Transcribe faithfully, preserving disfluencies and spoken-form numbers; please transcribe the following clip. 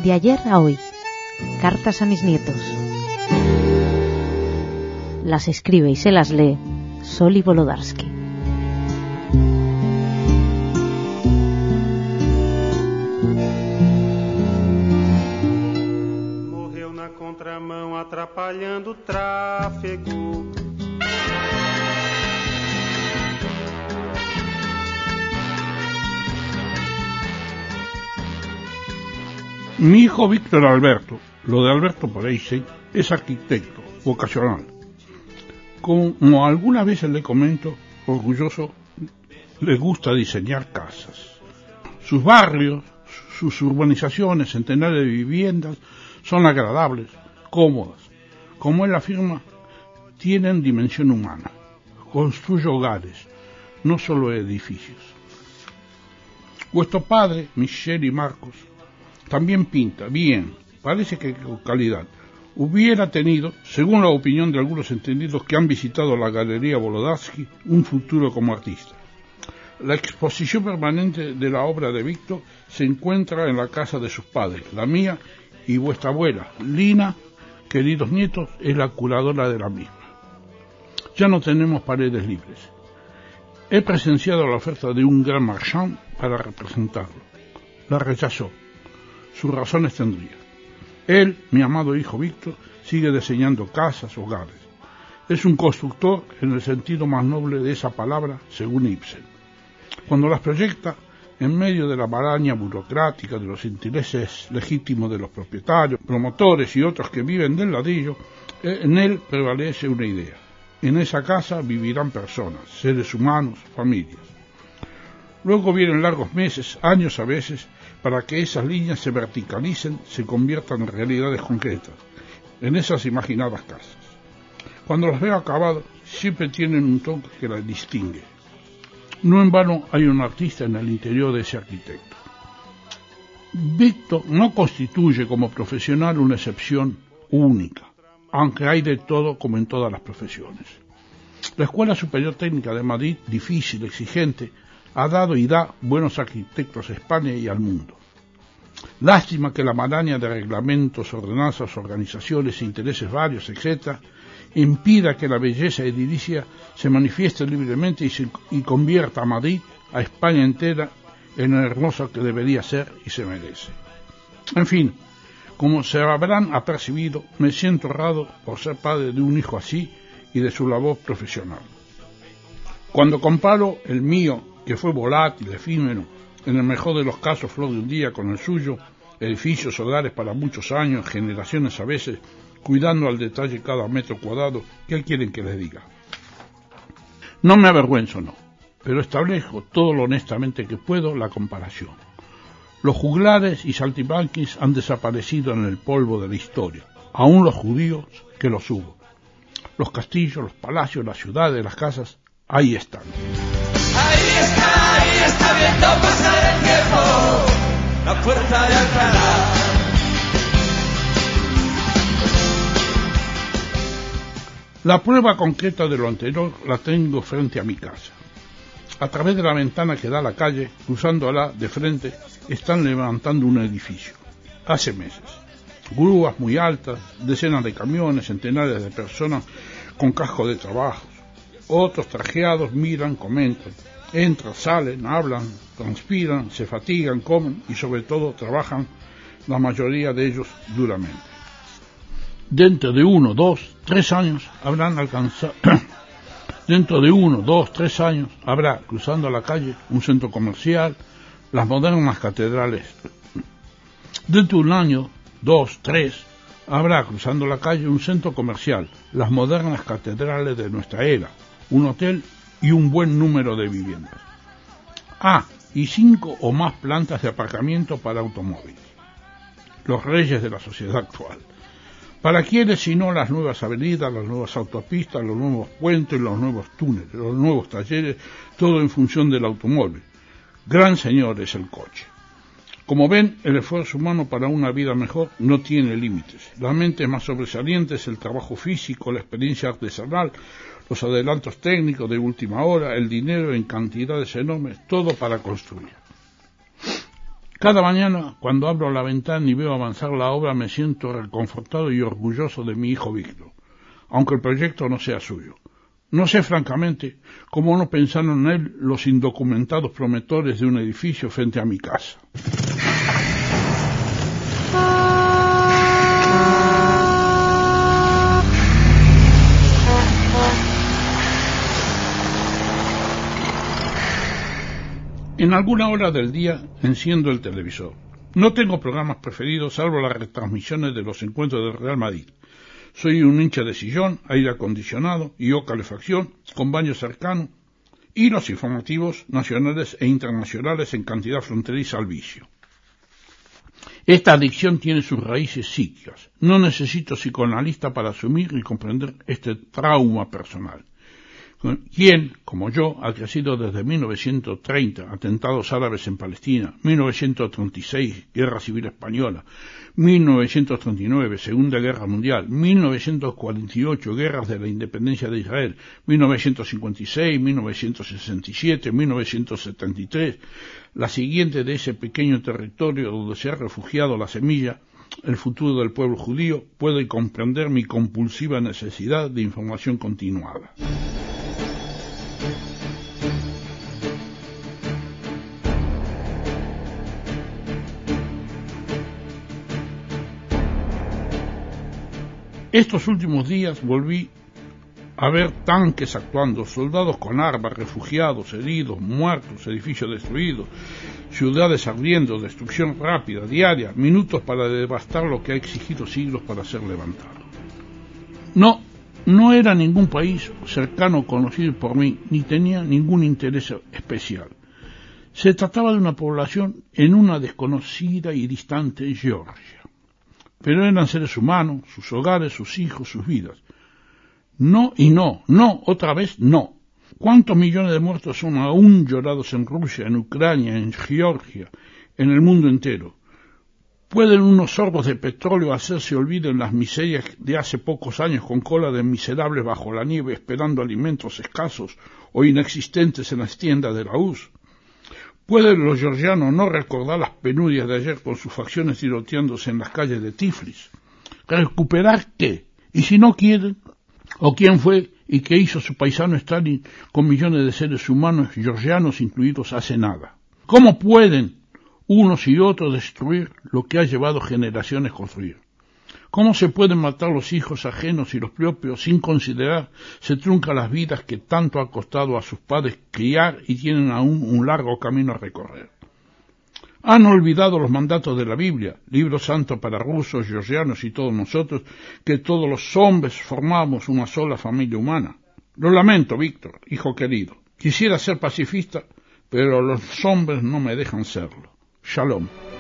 De ayer a hoy, cartas a mis nietos. Las escribe y se las lee Soli Wolodarski. Morreu na contramão atrapalhando o tráfego. Mi hijo Víctor Alberto, lo de Alberto por ahí sí, es arquitecto vocacional. Como algunas veces le comento, orgulloso, le gusta diseñar casas. Sus barrios, sus urbanizaciones, centenares de viviendas, son agradables, cómodas. Como él afirma, tienen dimensión humana. Construye hogares, no solo edificios. Vuestro padre, Michel y Marcos, también pinta, bien, parece que con calidad. Hubiera tenido, según la opinión de algunos entendidos que han visitado la Galería Wolodarski, un futuro como artista. La exposición permanente de la obra de Víctor se encuentra en la casa de sus padres, la mía y vuestra abuela. Lina, queridos nietos, es la curadora de la misma. Ya no tenemos paredes libres. He presenciado la oferta de un gran marchand para representarlo. La rechazó. Sus razones tendría. Él, mi amado hijo Víctor, sigue diseñando casas, hogares. Es un constructor en el sentido más noble de esa palabra, según Ibsen. Cuando las proyecta, en medio de la maraña burocrática de los intereses legítimos de los propietarios, promotores y otros que viven del ladrillo, en él prevalece una idea. En esa casa vivirán personas, seres humanos, familias. Luego vienen largos meses, años a veces, para que esas líneas se verticalicen, se conviertan en realidades concretas, en esas imaginadas casas. Cuando las veo acabadas, siempre tienen un toque que las distingue. No en vano hay un artista en el interior de ese arquitecto. Víctor no constituye como profesional una excepción única, aunque hay de todo como en todas las profesiones. La Escuela Superior Técnica de Madrid, difícil, exigente, ha dado y da buenos arquitectos a España y al mundo. Lástima que la maraña de reglamentos, ordenanzas, organizaciones, intereses varios, etcétera, impida que la belleza edilicia se manifieste libremente y, se, y convierta a Madrid, a España entera, en lo hermoso que debería ser y se merece. En fin, como se habrán apercibido, me siento honrado por ser padre de un hijo así y de su labor profesional. Cuando comparo el mío, que fue volátil, efímero, en el mejor de los casos flor de un día, con el suyo, edificios, hogares para muchos años, generaciones a veces, cuidando al detalle cada metro cuadrado, ¿qué quieren que les diga? No me avergüenzo, no, pero establezco todo lo honestamente que puedo la comparación. Los juglares y saltimbanquis han desaparecido en el polvo de la historia, aún los judíos que los hubo. Los castillos, los palacios, las ciudades, las casas, ahí están. Ahí está, ahí está viendo pasar el tiempo, la puerta de Alcalá. La prueba concreta de lo anterior la tengo frente a mi casa. A través de la ventana que da a la calle, cruzándola de frente, están levantando un edificio. Hace meses. Grúas muy altas, decenas de camiones, centenares de personas con casco de trabajo. Otros trajeados miran, comentan, entran, salen, hablan, transpiran, se fatigan, comen y sobre todo trabajan, la mayoría de ellos duramente. Dentro de uno, dos, tres años habrán alcanzado, dentro de uno, dos, tres años habrá cruzando la calle un centro comercial, las modernas catedrales. Dentro de un año, dos, tres, habrá cruzando la calle un centro comercial, las modernas catedrales de nuestra era, un hotel y un buen número de viviendas. Ah, y cinco o más plantas de aparcamiento para automóviles. Los reyes de la sociedad actual. ¿Para quiénes sino las nuevas avenidas, las nuevas autopistas, los nuevos puentes, los nuevos túneles, los nuevos talleres, todo en función del automóvil? Gran señor es el coche. Como ven, el esfuerzo humano para una vida mejor no tiene límites. La mente más sobresaliente es el trabajo físico, la experiencia artesanal, los adelantos técnicos de última hora, el dinero en cantidades enormes, todo para construir. Cada mañana, cuando abro la ventana y veo avanzar la obra, me siento reconfortado y orgulloso de mi hijo Víctor, aunque el proyecto no sea suyo. No sé, francamente, cómo no pensaron en él los indocumentados promotores de un edificio frente a mi casa. En alguna hora del día enciendo el televisor. No tengo programas preferidos salvo las retransmisiones de los encuentros del Real Madrid. Soy un hincha de sillón, aire acondicionado y o calefacción, con baño cercano, y los informativos nacionales e internacionales en cantidad fronteriza al vicio. Esta adicción tiene sus raíces psíquicas. No necesito psicoanalista para asumir y comprender este trauma personal. Quien, como yo, ha crecido desde mil novecientos treinta, atentados árabes en Palestina, mil novecientos treinta y seis, Guerra Civil Española, mil novecientos treinta y nueve, Segunda Guerra Mundial, mil novecientos cuarenta y ocho, Guerras de la Independencia de Israel, mil novecientos cincuenta y seis, mil novecientos sesenta y siete, mil novecientos setenta y tres, la siguiente de ese pequeño territorio donde se ha refugiado la semilla, el futuro del pueblo judío, puede comprender mi compulsiva necesidad de información continuada. Estos últimos días volví a ver tanques actuando, soldados con armas, refugiados, heridos, muertos, edificios destruidos, ciudades ardiendo, destrucción rápida, diaria, minutos para devastar lo que ha exigido siglos para ser levantado. No, no era ningún país cercano conocido por mí, ni tenía ningún interés especial. Se trataba de una población en una desconocida y distante Georgia. Pero eran seres humanos, sus hogares, sus hijos, sus vidas. No y no, no, otra vez no. ¿Cuántos millones de muertos son aún llorados en Rusia, en Ucrania, en Georgia, en el mundo entero? ¿Pueden unos sorbos de petróleo hacerse olvido en las miserias de hace pocos años con cola de miserables bajo la nieve esperando alimentos escasos o inexistentes en las tiendas de la U S? ¿Pueden los georgianos no recordar las penurias de ayer con sus facciones tiroteándose en las calles de Tiflis? ¿Recuperar qué? ¿Y si no quieren? ¿O quién fue y qué hizo su paisano Stalin con millones de seres humanos georgianos incluidos hace nada? ¿Cómo pueden unos y otros destruir lo que ha llevado generaciones a construir? ¿Cómo se pueden matar los hijos ajenos y los propios sin considerar se truncan las vidas que tanto ha costado a sus padres criar y tienen aún un largo camino a recorrer? Han olvidado los mandatos de la Biblia, libro santo para rusos, georgianos y todos nosotros, que todos los hombres formamos una sola familia humana. Lo lamento, Víctor, hijo querido. Quisiera ser pacifista, pero los hombres no me dejan serlo. Shalom.